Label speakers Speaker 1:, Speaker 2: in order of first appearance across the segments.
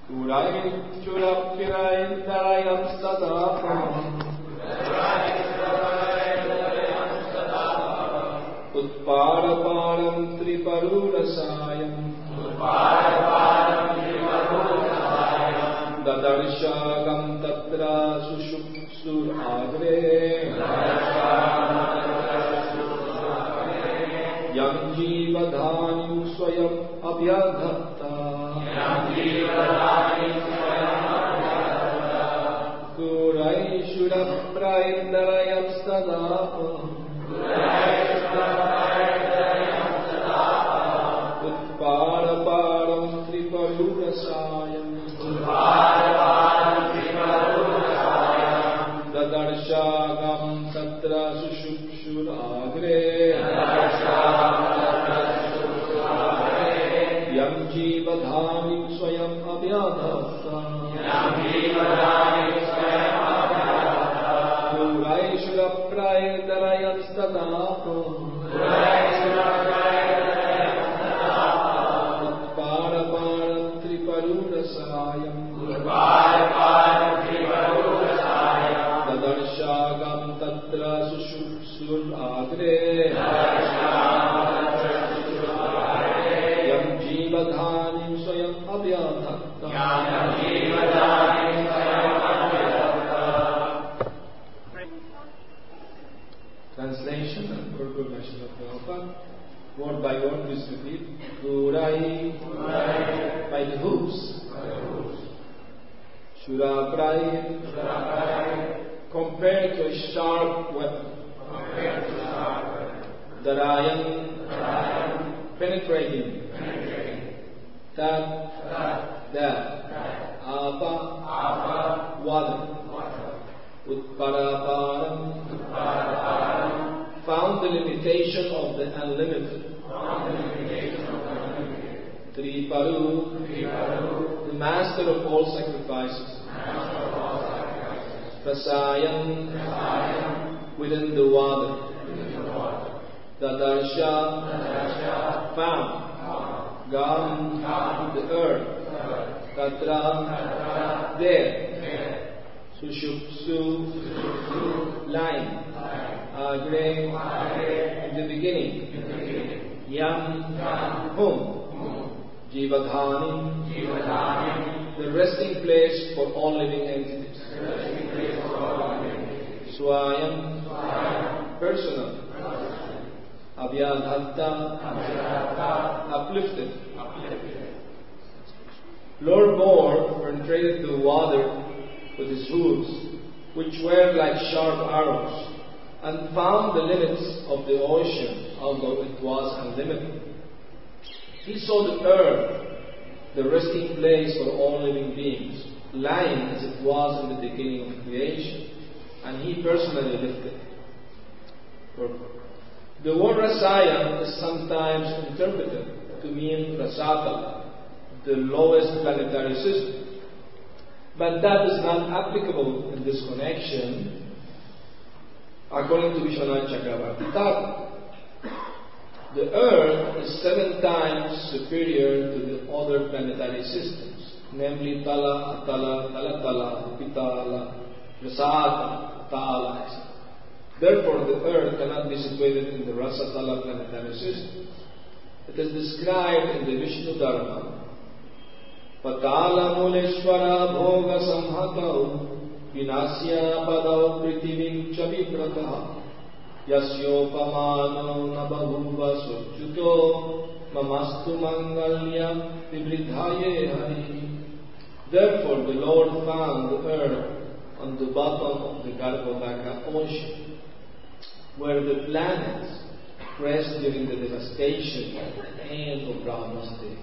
Speaker 1: Urayam Sadapam Utpadaparam Triparurasayam Dadarshagam Tatra Sushupsur Agre Yam Jivadhanim Swayam Abhyadhatta Guraishura Praindarayam Sadapam Utpadaparam Triparurasayam Dadarshagam Tatra Sushupsur Agre Yam Jivadhanim Swayam Abhyadhatta Guraishura Praindarayam Sadapam Utpadaparam Triparurasayam Dadarshagam Tatra Sushupsur Agre Yam Jivadhanim Swayam Abhyadhatta Translation and purport by Srila Prabhupada. Word by word, please repeat. Gurai by the hooves. Shuraprai compared to a sharp weapon. Darayan penetrating. That Apa water. Utpadaparam found the limitation of the unlimited. Triparu the master of all sacrifices. Prasayam within the water. Dadarsha found. Gam the earth. Tatra there. Sushupsu line. Agre in the beginning. Yam whom. Jivadhanim the resting place for all living entities. Swayam personal. Abhyadhatta uplifted. Lord Moore penetrated the water with his hooves, which were like sharp arrows, and found the limits of the ocean, although it was unlimited. He saw the earth, the resting place for all living beings, lying as it was in the beginning of creation, and he personally lifted it. The word Rasaya is sometimes interpreted to mean Rasata, the lowest planetary system. But that is not applicable in this connection, according to Vishwanath Chakravarti Thakur. The Earth is 7 times superior to the other planetary systems, namely Tala, Atala, Talatala, Pitala, Rasata, Tala, etc. Therefore, the Earth cannot be situated in the Rasatala planetary system. It is described in the Vishnu Dharma. Patala Muleshwara Bhoga Samhatau Vinasya Padau Prithivim Chaviprataha Yasyopamano Nabhavuva Suchuto Mamastu Mangalya Vibridhaye Hari. Therefore, the Lord found the earth on the bottom of the Garbhodaka ocean, where the planets rest during the devastation at the end of Brahma's day.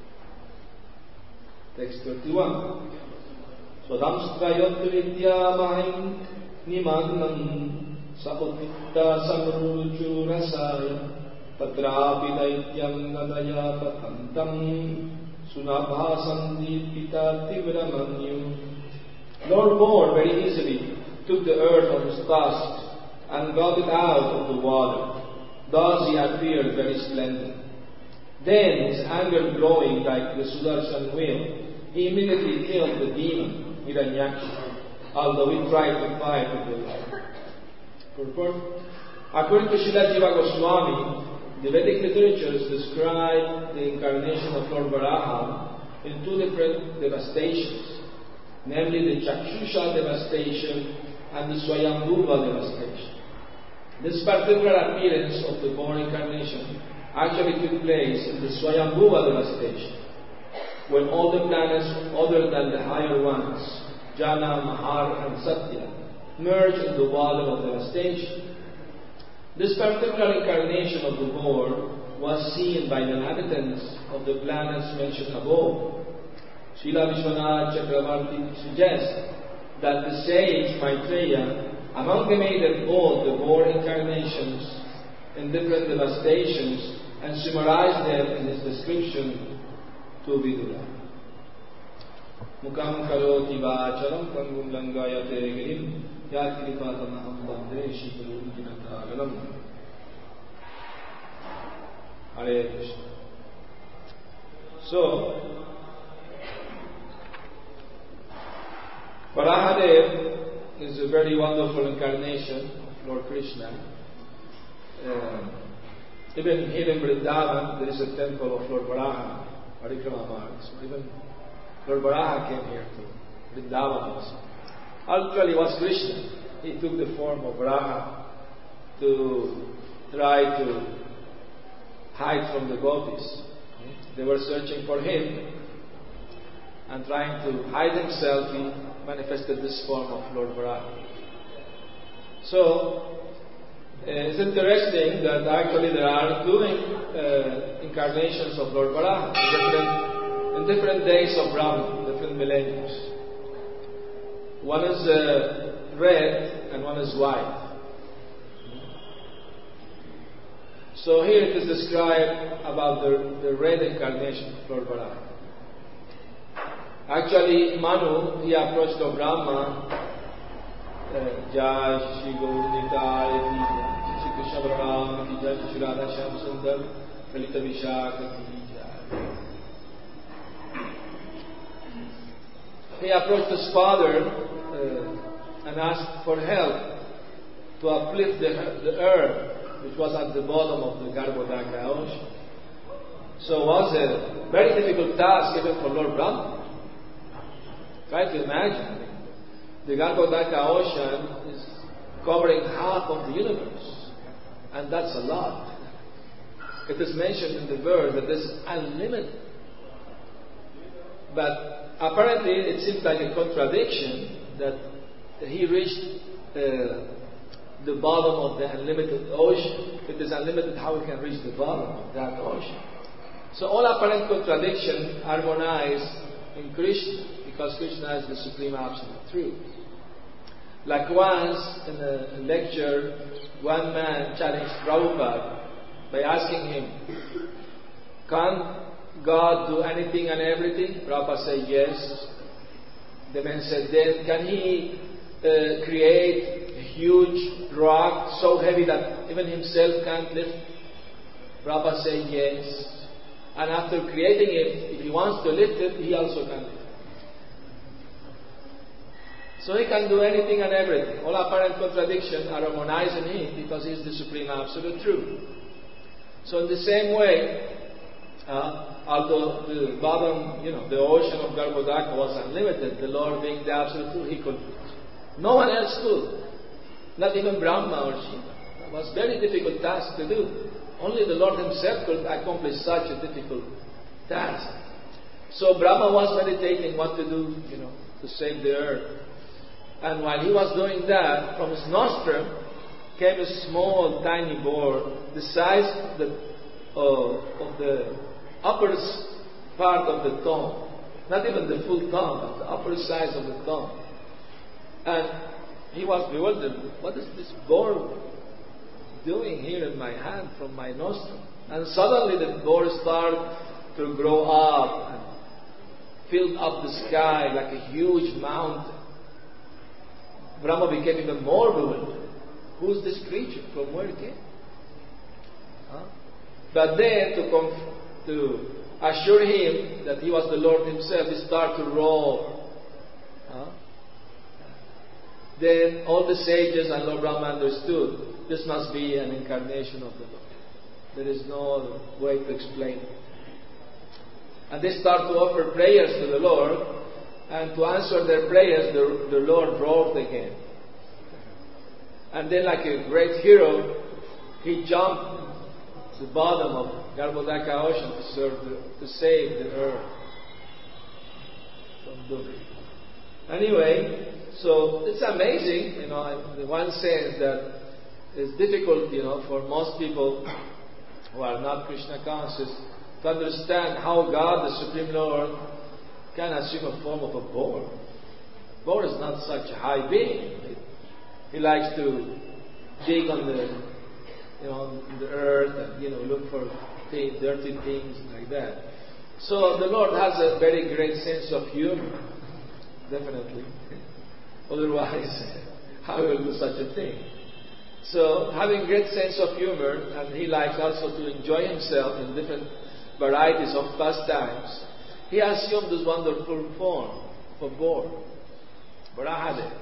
Speaker 1: Text 31. Swadamstrayotritya mahim nimannam sautitta samruchu rasaya tatrapi daityam nadaya patantam sunabhasam dipita tivramanyu. Lord Moore very easily took the earth on his tusks and got it out of the water. Thus he appeared very splendid. Then, his anger glowing like the Sudarshan wheel, he immediately killed the demon, Hiranyaksha, although he tried to fight with the Lord. According to Srila Jiva Goswami, the Vedic literatures describe the incarnation of Lord Varaha in two different devastations, namely the Chakshusha devastation and the Swayambhuva devastation. This particular appearance of the boar incarnation actually took place in the Swayambhuva devastation, when all the planets other than the higher ones, Jana, Mahar and Satya, merged in the water of devastation. This particular incarnation of the boar was seen by the inhabitants of the planets mentioned above. Srila Vishwanath Chakravarti suggests that the sage Maitreya amalgamated both the boar incarnations in different devastations and summarized them in his description to Vidura. Mukam karoti vacharam pangum langayate girim yat kripatamaham bande shikarum kinatagalam. Hare Krishna. So, Varahadev is a very wonderful incarnation of Lord Krishna. Even here in Vrindavan, there is a temple of Lord Varaha, Parikrama Marg. So even Lord Varaha came here to Vrindavan also. Actually, it was Krishna. He took the form of Varaha to try to hide from the gopis. They were searching for him, and trying to hide himself, he manifested this form of Lord Varaha. So, it's interesting that actually there are two incarnations of Lord Varaha in different days of Brahma, different millenniums. One is red and one is white. So here it is described about the red incarnation of Lord Varaha. Actually, Manu, he approached Lord Brahma, Jai Shri Gaur Nitai Ki Shri Krishna Balaram Ki Jai Shri Radha Shyam Sundar Kalita Vishaka Ki Jai. He approached his father and asked for help to uplift the earth which was at the bottom of the Garbhodaka ocean. So it was a very difficult task even for Lord Brahma. Try to imagine. The Garbhodaka ocean is covering half of the universe. And that's a lot. It is mentioned in the verse that this is unlimited. But apparently it seems like a contradiction that he reached the bottom of the unlimited ocean. If it is unlimited, how he can reach the bottom of that ocean? So all apparent contradictions harmonize in Krishna, because Krishna is the supreme absolute truth. Like once in a lecture, one man challenged Prabhupada by asking him, "Can't God do anything and everything?" Prabhupada said yes. The man said, "Then can he create a huge rock so heavy that even himself can't lift?" Prabhupada said yes. And after creating it, if he wants to lift it, he also can lift it. So he can do anything and everything. All apparent contradictions are harmonized in him because he is the supreme absolute truth. So in the same way, although the bottom, the ocean of Garbhodaka was unlimited, the Lord being the absolute truth, he could. No one else could. Not even Brahma or Shiva. It was a very difficult task to do. Only the Lord himself could accomplish such a difficult task. So Brahma was meditating what to do, to save the earth. And while he was doing that, from his nostril came a small, tiny boar, the size of the upper part of the thumb. Not even the full thumb, but the upper size of the thumb. And he was bewildered. What is this boar doing here in my hand from my nostril? And suddenly the boar started to grow up and filled up the sky like a huge mountain. Brahma became even more bewildered. Who's this creature? From where it came? But then, to assured him that he was the Lord himself, he started to roar. Then all the sages and Lord Brahma understood this must be an incarnation of the Lord. There is no other way to explain it. And they start to offer prayers to the Lord, and to answer their prayers, the Lord roared again. And then, like a great hero, he jumped to the bottom of Garbhodaka Ocean to save the earth from doom. Anyway, so it's amazing, in one sense, that it's difficult, for most people who are not Krishna conscious to understand how God, the Supreme Lord, can assume a form of a boar. Boar is not such a high being. He likes to dig on the earth and look for dirty things like that. So the Lord has a very great sense of humor, definitely. Otherwise, how will he do such a thing? So having great sense of humor, and he likes also to enjoy himself in different varieties of pastimes, he assumed this wonderful form of a boar, Barahade.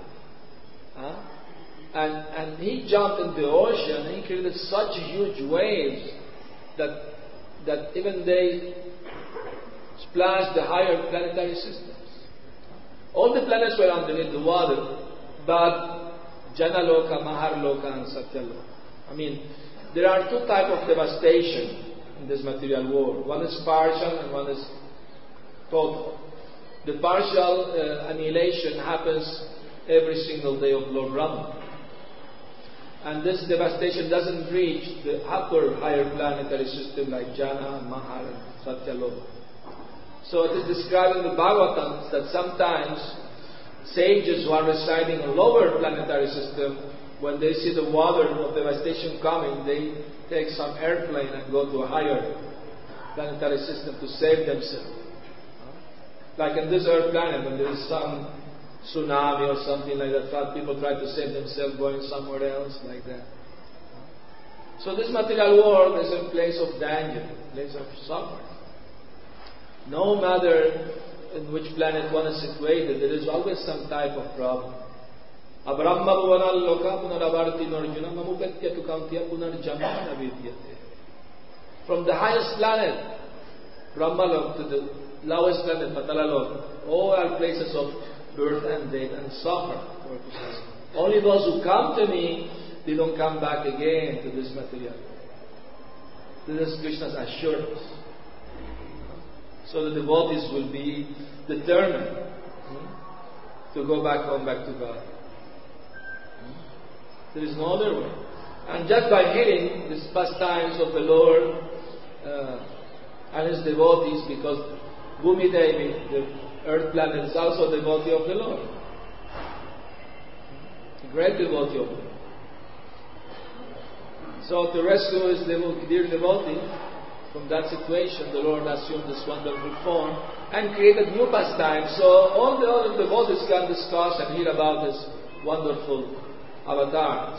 Speaker 1: And he jumped in the ocean, and he created such huge waves that even they splashed the higher planetary systems. All the planets were underneath the water, but Janaloka, Maharloka, and Satyaloka. There are two types of devastation in this material world. One is partial and one is total. The partial annihilation happens every single day of Lord Rama. And this devastation doesn't reach the upper higher planetary system like Jana, Mahar, and Satyaloka. So it is described in the Bhagavatam that sometimes sages who are residing in lower planetary system, when they see the water of devastation coming, they take some airplane and go to a higher planetary system to save themselves. Like in this Earth planet, when there is some tsunami or something like that, people try to save themselves going somewhere else like that. So this material world is a place of danger, a place of suffering. No matter in which planet one is situated, there is always some type of problem. From the highest planet, Brahmalok, to the lowest planet, Patalalok, all are places of birth and death and suffering. Only those who come to me, they don't come back again to this material. This is Krishna's assurance. So the devotees will be determined to go back home, back to God. There is no other way. And just by hearing these pastimes of the Lord and His devotees, because Bhumi Devi, the earth planet, is also a devotee of the Lord. A great devotee of the Lord. So to rescue His dear devotee from that situation, the Lord assumed this wonderful form and created new pastimes. So all the other devotees can discuss and hear about this wonderful avatars.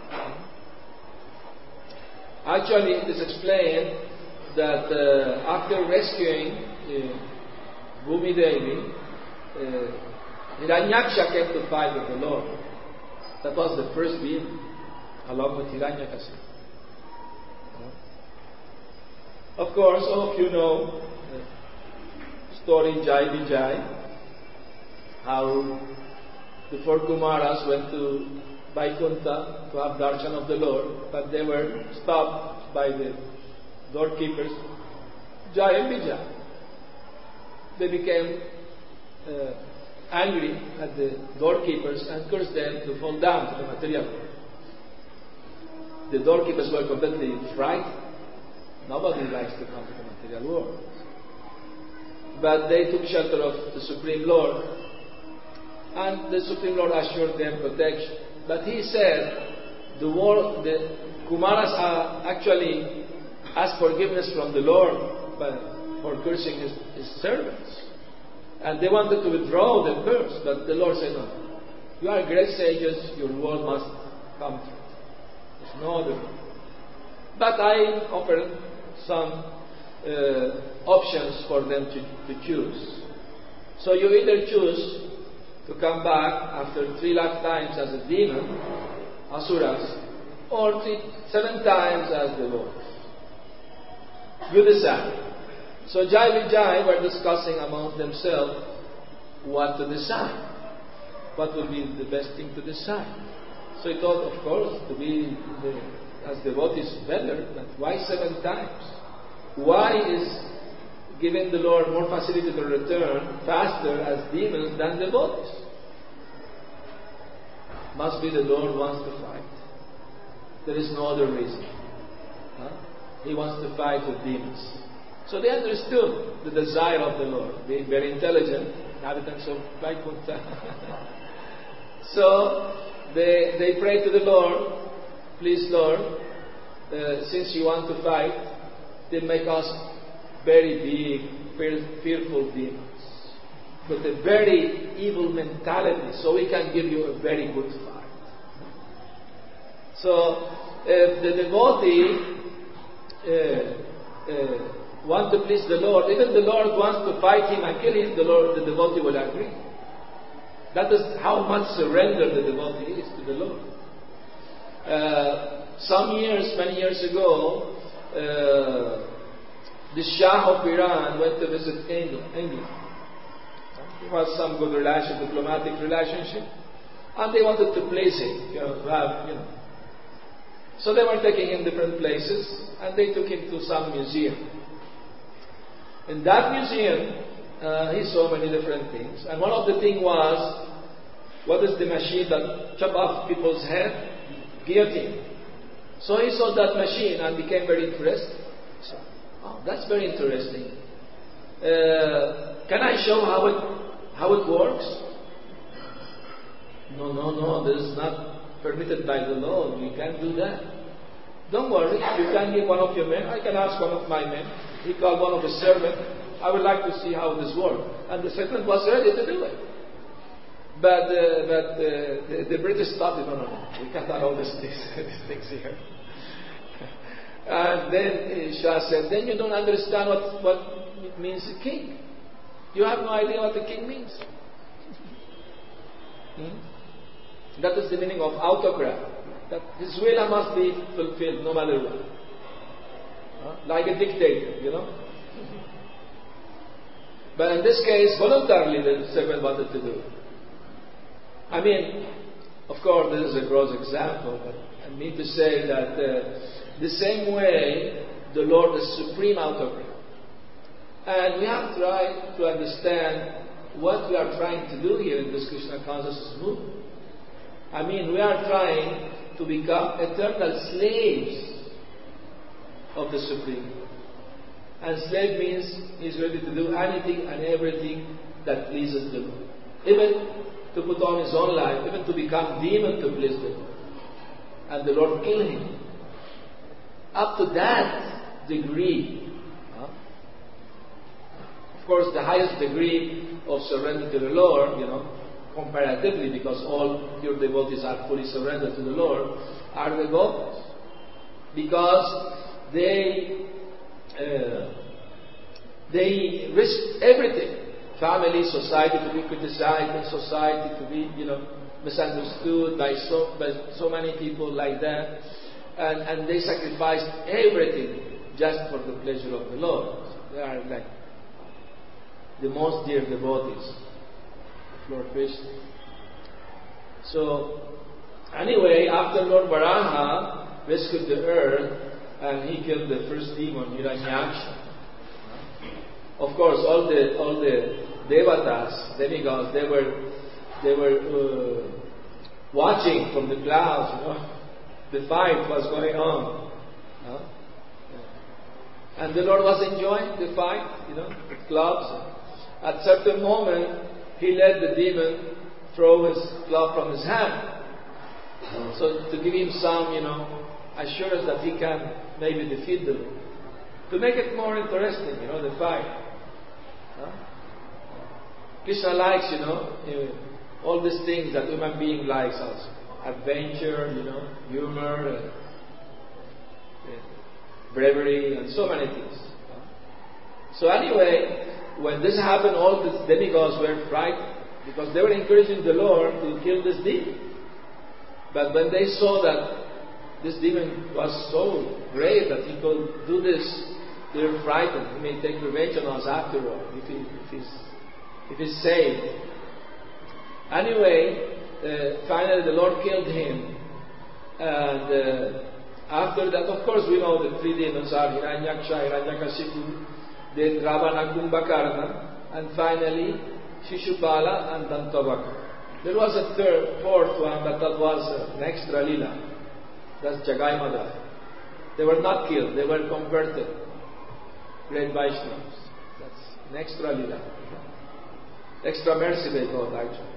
Speaker 1: Actually, it is explained that after rescuing Bhumi Devi, Hiranyaksha came to fight with the Lord. That was the first being, along with Hiranyakasipu. Of course, all of you know the story Jai Vijay, how the four Kumaras went to Vaikuntha to have darshan of the Lord, but they were stopped by the doorkeepers, Jai and Vijay. They became angry at the doorkeepers and cursed them to fall down to the material world. The doorkeepers were completely frightened. Nobody likes to come to the material world. But they took shelter of the Supreme Lord, and the Supreme Lord assured them protection. But he said, the Kumaras actually asked forgiveness from the Lord for cursing his servants. And they wanted to withdraw the curse, but the Lord said, no, you are great sages, your word must come true. There's no other way. But I offer some options for them to choose. So you either choose to come back after 3 lifetimes as a demon, asuras, or 7 times as devotees. You decide. So Jai Vijay were discussing among themselves what to decide. What would be the best thing to decide? So he thought, of course, to be as devotee is better, but why 7 times? Why is giving the Lord more facility to return faster as demons than devotees? Must be the Lord wants to fight. There is no other reason. He wants to fight with demons. So they understood the desire of the Lord, being very intelligent, inhabitants of Vaikuntha. So they prayed to the Lord, please Lord, since you want to fight, then make us very big, fearful demons, with a very evil mentality, so we can give you a very good fight. So if the devotee want to please the Lord, even the Lord wants to fight him and kill him, the devotee will agree. That is how much surrender the devotee is to the Lord. Many years ago, the Shah of Iran went to visit England. There was some good diplomatic relationship, and they wanted to place him, So they were taking him different places, and they took him to some museum. In that museum, he saw many different things, and one of the things was, what is the machine that chop off people's head? Guillotine. So he saw that machine and became very interested. So, that's very interesting. Can I show how it works? No, this is not permitted by the law. We can't do that. Don't worry, you can give one of your men. I can ask one of my men. He called one of his servants. I would like to see how this works. And the servant was ready to do it. But the British stopped it. No. We can't allow these things here. And then Shah said, then you don't understand what it means a king. You have no idea what a king means. That is the meaning of autocrat. That his will must be fulfilled no matter what. Like a dictator, But in this case, voluntarily the servant wanted to do it. I mean, of course, this is a gross example, but I mean to say that the same way the Lord is supreme autocrat. And we have to try to understand what we are trying to do here in this Krishna consciousness movement. I mean, we are trying to become eternal slaves of the Supreme. And slave means he's ready to do anything and everything that pleases the Lord. Even to put on his own life, even to become demon to please the Lord. And the Lord kill him. Up to that degree. Of course, the highest degree of surrender to the Lord, comparatively, because all your devotees are fully surrendered to the Lord, are the devotees. Because they risk everything. Family, society to be criticized, and society to be, misunderstood by so many people like that. And they sacrificed everything just for the pleasure of the Lord. They are like the most dear devotees of Lord Krishna. So, anyway, after Lord Varaha rescued the earth and he killed the first demon, Hiranyaksha, of course, all the devatas, demigods, they were watching from the clouds, the fight was going on. And the Lord was enjoying the fight, with clubs. At certain moment, he let the demon throw his club from his hand. So to give him some, assurance that he can maybe defeat the Lord. To make it more interesting, the fight. Krishna likes, all these things that human being likes also. Adventure, humor, bravery, and so many things. So anyway, when this happened, all the demigods were frightened because they were encouraging the Lord to kill this demon. But when they saw that this demon was so great that he could do this, they were frightened. He may take revenge on us after all if he's saved. Anyway, finally the Lord killed him. And after that, of course, we know the three demons are Hiranyaksha, Hiranyakashipu, then Ravana, Kumbhakarna, and finally Shishupala and Dantavaka. There was a fourth one, but that was an extra lila. That's Jagai Madai. They were not killed, they were converted. Great Vaishnavas. That's an extra lila. Extra mercy they call it actually.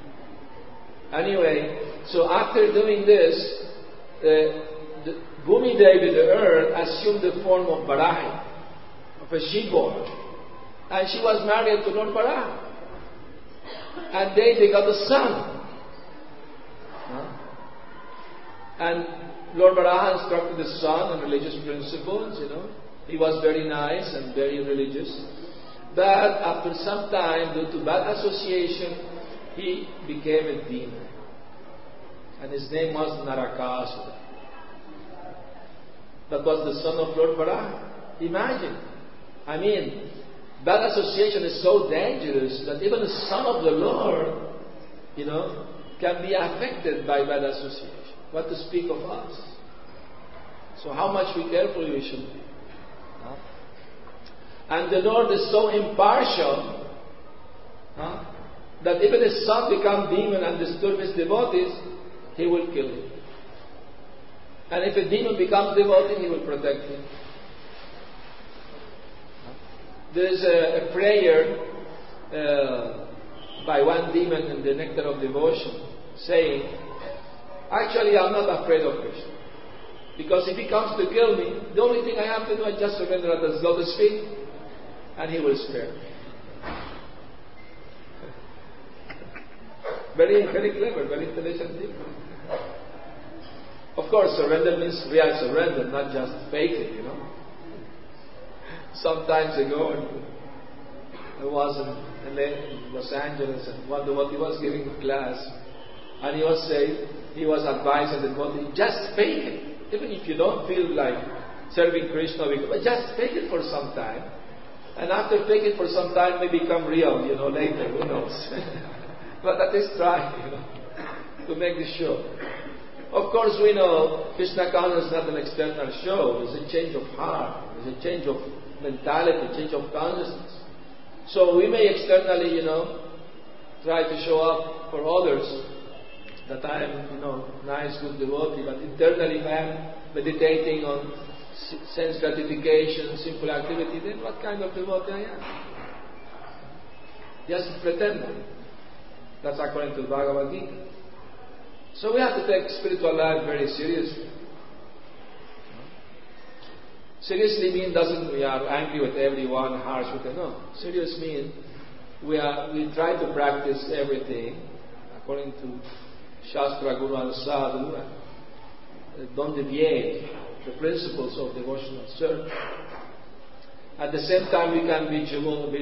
Speaker 1: Anyway, so after doing this, the Bhumi Devi, the earth, assumed the form of Varahi, of a she-boy. And she was married to Lord Varaha. And they got a son. And Lord Varaha instructed the son on religious principles, He was very nice and very religious. But after some time, due to bad association, he became a demon. And his name was Narakasura. That was the son of Lord Varaha. Imagine. Bad association is so dangerous that even the son of the Lord, can be affected by bad association. What to speak of us? So how much we careful we should be. And the Lord is so impartial that even his son becomes demon and disturb his devotees, he will kill him. And if a demon becomes devotee, he will protect him. There is a prayer by one demon in the Nectar of Devotion saying, actually I'm not afraid of Krishna. Because if he comes to kill me, the only thing I have to do is just surrender at his lotus feet and he will spare me. Very, very clever, very intelligent people. Of course, surrender means real surrender, not just fake it, Some times ago, I was in Los Angeles, and one devotee was giving a class, and he was advising the devotee, just fake it. Even if you don't feel like serving Krishna, but just fake it for some time. And after fake it for some time, may become real, later, who knows. But at least try, to make the show. Of course, we know Krishna consciousness is not an external show. It's a change of heart. It's a change of mentality, change of consciousness. So we may externally, try to show up for others that I am, nice, good devotee, but internally if I am meditating on sense gratification, simple activity, then what kind of devotee I am? Just pretending. That's according to Bhagavad Gita. So we have to take spiritual life very seriously. Seriously means doesn't we are angry with everyone, harsh with them. No. Serious means we try to practice everything according to Shastra, Guru and Sadhu, and don't deviate the principles of devotional service. At the same time, we can be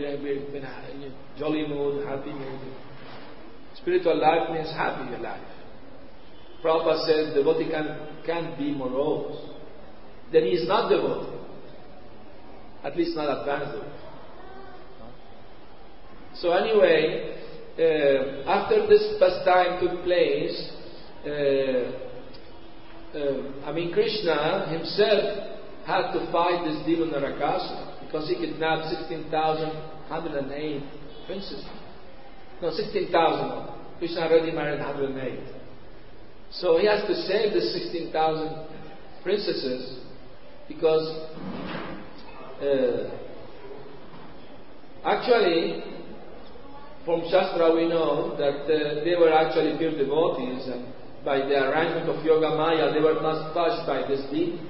Speaker 1: jolly mood, happy mood. Spiritual life means happy life. Prabhupada said devotee can't be morose. Then he is not devotee. At least not advanced devotee. So anyway, after this pastime took place, Krishna himself had to fight this demon Narakasura because he kidnapped 16,108 princesses. No, 16,000. Krishna already married 108. So he has to save the 16,000 princesses because actually from Shastra we know that they were actually pure devotees, and by the arrangement of Yoga Maya they were not touched by this demon.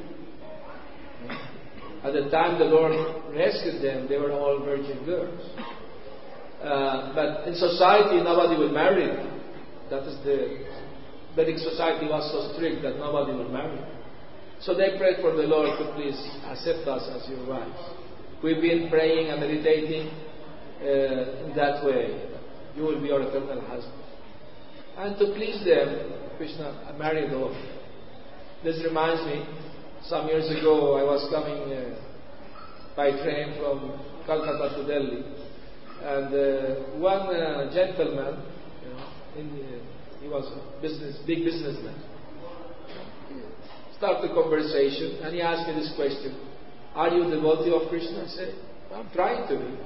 Speaker 1: At the time the Lord rescued them, they were all virgin girls. But in society nobody will marry them. That is the Vedic society was so strict that nobody will marry them. So they prayed for the Lord to please accept us as your wives. we've been praying and meditating in that way. You will be your eternal husband. And to please them, Krishna married off. This reminds me, some years ago I was coming by train from Calcutta to Delhi, and one gentleman, he was a big businessman, started a conversation, and he asked me this question: "Are you a devotee of Krishna?" I said, "I'm trying to be."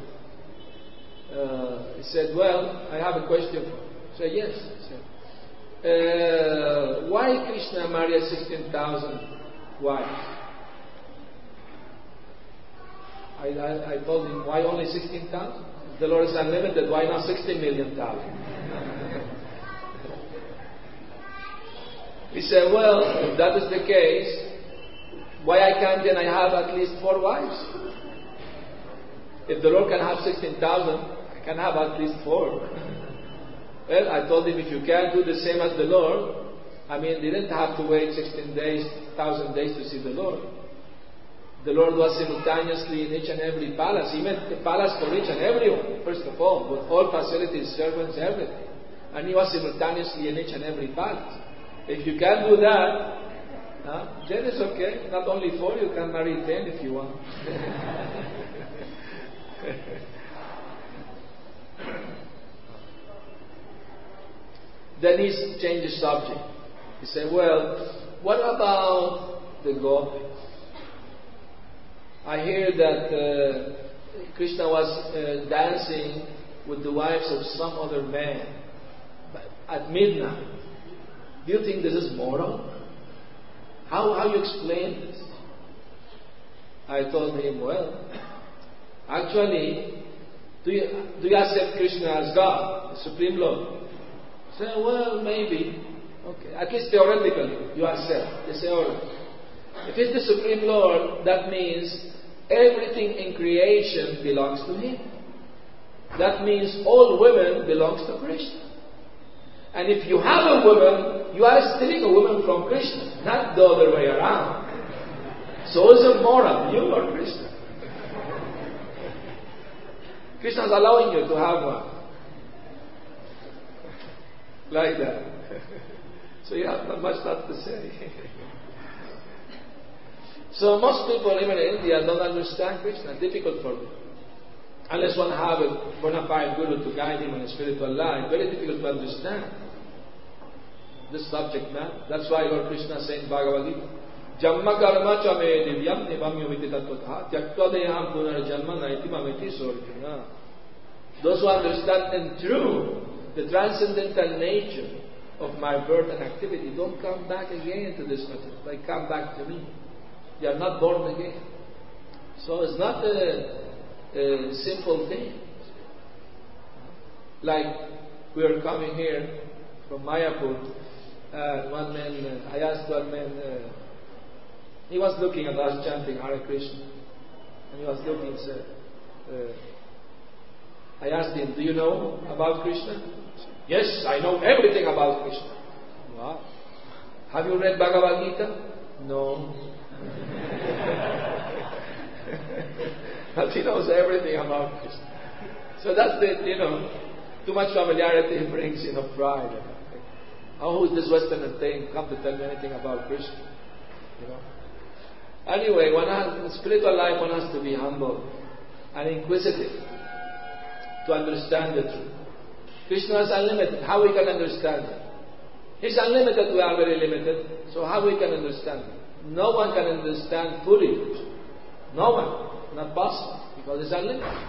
Speaker 1: He said, "Well, I have a question for you." I said, "Yes." He said, "Why Krishna married 16,000 wives?" I told him, "Why only 16,000? The Lord is unlimited. Why not 60 million thousand?" He said, "Well, if that is the case, why I can't then I have at least 4 wives? If the Lord can have 16,000, I can have at least 4. Well, I told him, if you can't do the same as the Lord, they didn't have to wait 16 days, 1,000 days to see the Lord. The Lord was simultaneously in each and every palace. He made the palace for each and everyone, first of all, with all facilities, servants, everything. And He was simultaneously in each and every palace. If you can't do that, then it's okay. Not only 4, you can marry 10 if you want." Then he changed the subject. He said, "Well, what about the gopis? I hear that Krishna was dancing with the wives of some other man at midnight. Do you think this is moral? How you explain this?" I told him, "Well, actually, do you accept Krishna as God, the Supreme Lord?" He said, "Well, maybe. Okay, at least theoretically, you accept." They say, "All right. If He's the Supreme Lord, that means everything in creation belongs to Him. That means all women belongs to Krishna. And if you have a woman, you are stealing a woman from Krishna, not the other way around. So is it moral, you or Krishna? Krishna is allowing you to have one. Like that. So you have not much not to say." So most people, even in India, don't understand Krishna. Difficult for them. Unless one have a bona fide guru to guide him in a spiritual life, very difficult to understand this subject matter. That's why Lord Krishna said in Bhagavad Gita, "Jamma karma cha me divyam nivamyo viti tattvatha tyaktva deyam punar jamma naiti mameti sorjuna." Those who understand in true the transcendental nature of my birth and activity don't come back again to this matter. They come back to me. They are not born again. So it's not a simple thing. Like we are coming here from Mayapur, one man, I asked one man, he was looking at us chanting Hare Krishna, and he was looking, said, I asked him, "Do you know about Krishna?" "Yes, I know everything about Krishna." "Wow. Have you read Bhagavad Gita?" "No." But he knows everything about Krishna. So that's the, too much familiarity brings, pride. Who is this Westerner thing come to tell me anything about Krishna? Anyway, in spiritual life, one has to be humble and inquisitive to understand the truth. Krishna is unlimited. How we can understand it? He's unlimited, we are very limited. So how we can understand it? No one can understand fully Krishna. No one. Not possible. Because it's unlimited.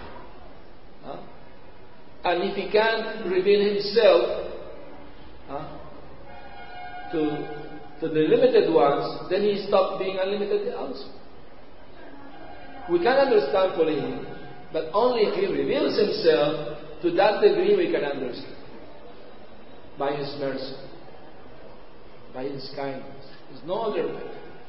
Speaker 1: And if He can't reveal Himself to the limited ones, then He stopped being unlimited also. We can understand fully Him, but only if He reveals Himself to that degree we can understand. By His mercy, by His kindness. There's no other way.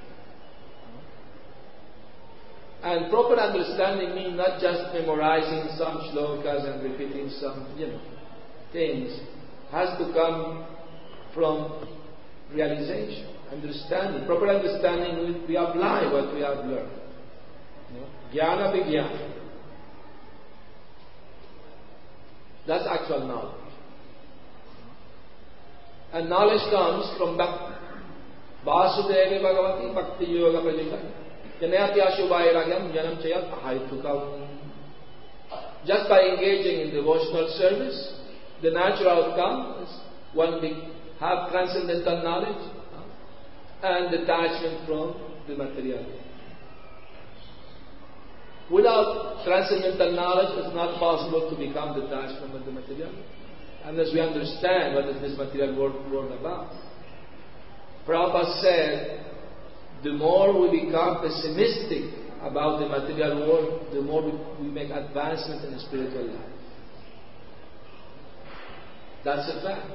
Speaker 1: And proper understanding means not just memorizing some shlokas and repeating some, things. It has to come from realization, understanding. Proper understanding, we apply what we have learned. Jnana Vijnana. That's actual knowledge. And knowledge comes from Bhakti. Vasudeva Bhagavati Bhakti Yoga Prajita. Janayatya Shubhairagyam Janam Chayat Ahaitukam. Just by engaging in devotional service, the natural outcome is one have transcendental knowledge and detachment from the material. Without transcendental knowledge, it's not possible to become detached from the material, unless we understand what is this material world about. Prabhupada said, the more we become pessimistic about the material world, the more we make advancement in the spiritual life. That's a fact.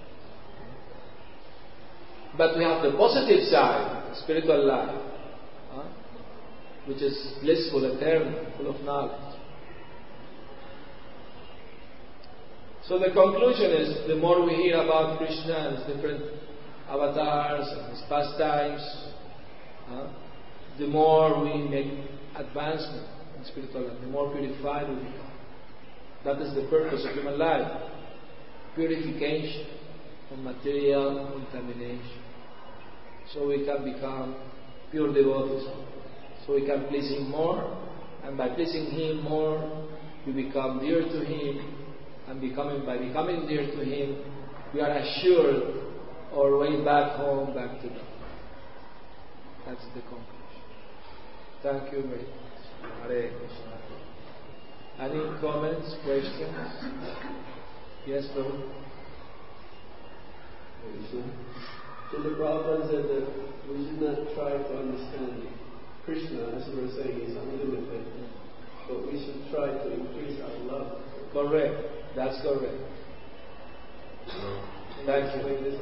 Speaker 1: But we have the positive side, spiritual life, which is blissful, eternal, full of knowledge. So the conclusion is, the more we hear about Krishna and his different avatars and his pastimes, the more we make advancement in spiritual life, the more purified we become. That is the purpose of human life. Purification from material contamination. So we can become pure devotees. So we can please Him more, and by pleasing Him more, we become dear to Him, and by becoming dear to Him, we are assured our way back home, back to God. That's the conclusion. Thank you very much. Hare Krishna. Any comments, questions? Yes, Prabhu?
Speaker 2: So the Prabhupada said that we should not try to understand Krishna, as we were saying, is unlimited, but we should try to increase our love.
Speaker 1: Correct. That's correct. Thank you.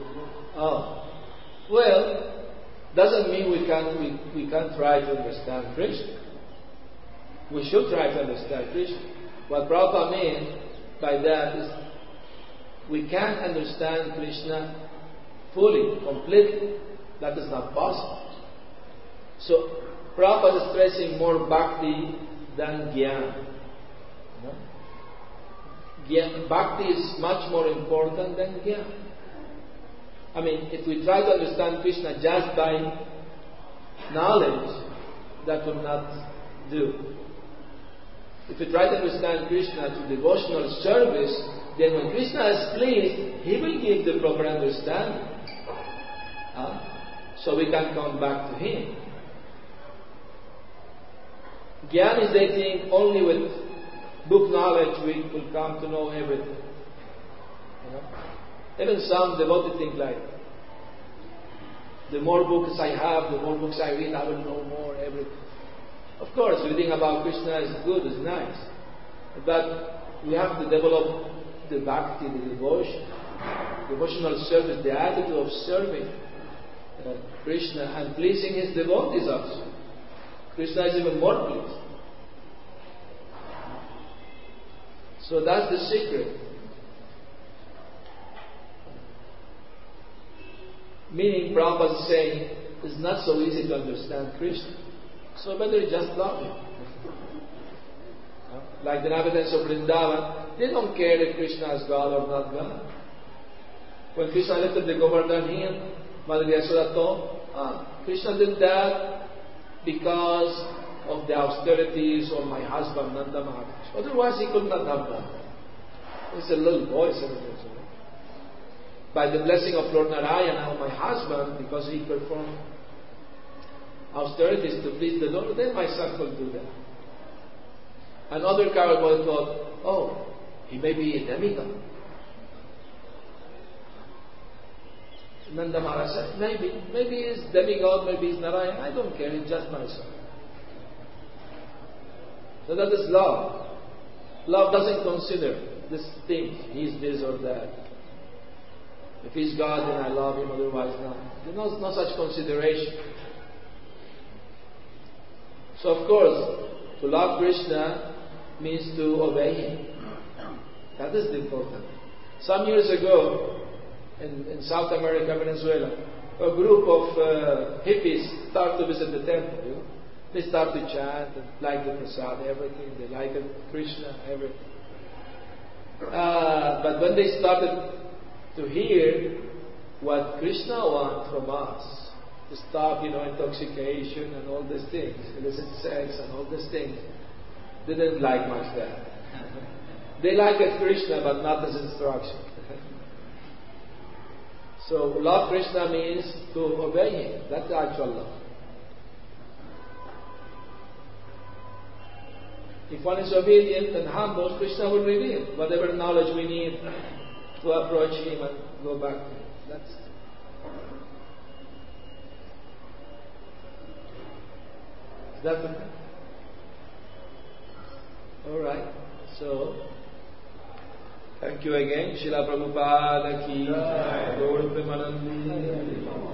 Speaker 1: Well, doesn't mean we can't try to understand Krishna. We should try to understand Krishna. What Prabhupada means by that is we can't understand Krishna fully, completely. That is not possible. So, Prabhupada is stressing more bhakti than jnana. Bhakti is much more important than jnana. I mean, if we try to understand Krishna just by knowledge, that will not do. If we try to understand Krishna through devotional service, then when Krishna is pleased, He will give the proper understanding. So we can come back to Him. Jnana is, they think, only with book knowledge we will come to know everything. Even some devotees think like, the more books I have, the more books I read, I will know more, everything. Of course, reading about Krishna is good, is nice. But we have to develop the bhakti, the devotion, devotional service, the attitude of serving Krishna and pleasing His devotees also. Krishna is even more pleased. So that's the secret. Meaning, Prabhupada is saying, it's not so easy to understand Krishna. So better just love Him. Like the inhabitants of Vrindavan, they don't care if Krishna is God or not God. When Krishna lifted the Govardhan hill, Mother Yasoda told, Krishna did that because of the austerities of my husband, Nanda Maharaj. Otherwise, he could not have done that. He's a little boy, 7 years old. By the blessing of Lord Narayana, my husband, because he performed austerities to please the Lord, then my son could do that. Another coward boy thought, oh, he may be a demigod. Nanda Maharaj said, maybe he's demigod, maybe he's Narayana, I don't care, he's just my son. So that is love. Love doesn't consider this thing, he's this or that. If he's God, then I love him, otherwise not. There's no such consideration. So of course, to love Krishna means to obey Him. That is the important. Some years ago, in South America, Venezuela, a group of hippies started to visit the temple. They start to chant and like the prasad, everything. They like it, Krishna, everything. But when they started to hear what Krishna wants from us, to stop, intoxication and all these things, illicit sex and all these things, they didn't like much that. They like it Krishna, but not as instruction. So love Krishna means to obey Him. That's the actual love. If one is obedient and humble, Krishna will reveal whatever knowledge we need to approach Him and go back to Him. That's Is that okay? Alright. So, thank you again. Srila Prabhupada ki Gaur Premanandi.